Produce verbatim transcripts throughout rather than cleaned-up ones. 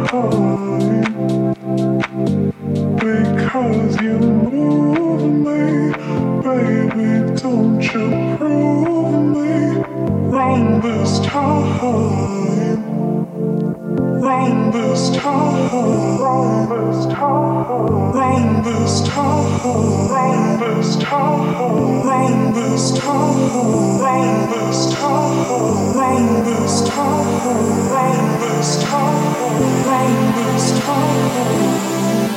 Because you move me, baby, don't you prove me wrong this time, wrong this time, wrong this time, wrong this time, wrong this time, wrong this time, wrong this time, wrong this time, wrong this time, wrong this time.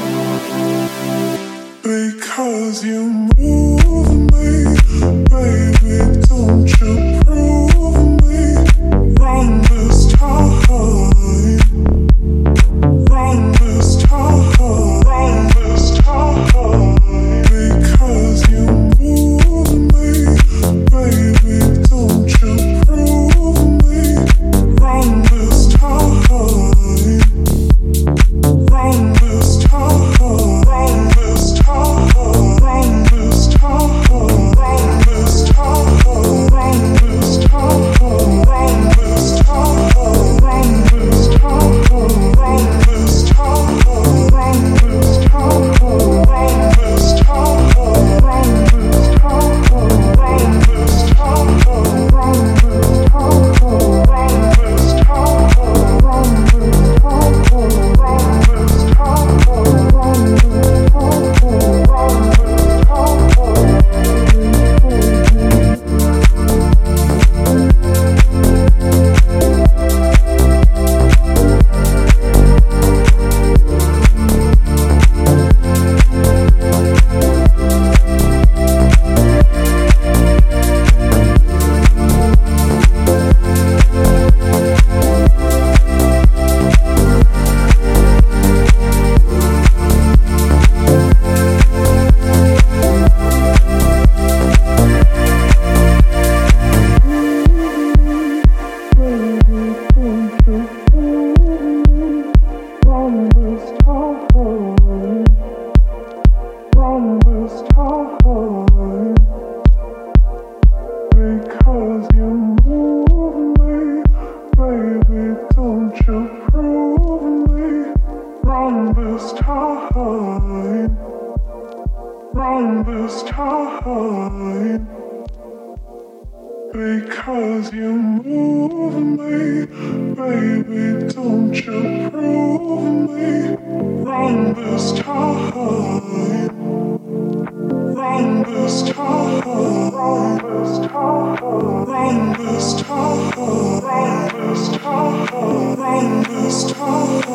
Because you move me, baby, don't you prove me wrong this time, wrong this time, wrong this time. Because you move me, baby, don't you prove me wrong this time, wrong this time, wrong this time. Wrong this time, wrong this time, wrong this time, wrong this time, wrong this time, wrong this time, wrong this time, wrong this time, wrong this time, wrong this time, wrong this time, wrong this time, wrong this time, wrong this time, wrong Because you move me, baby, don't you prove me wrong this time, wrong this time, wrong this time, wrong this time, wrong this time, wrong this time.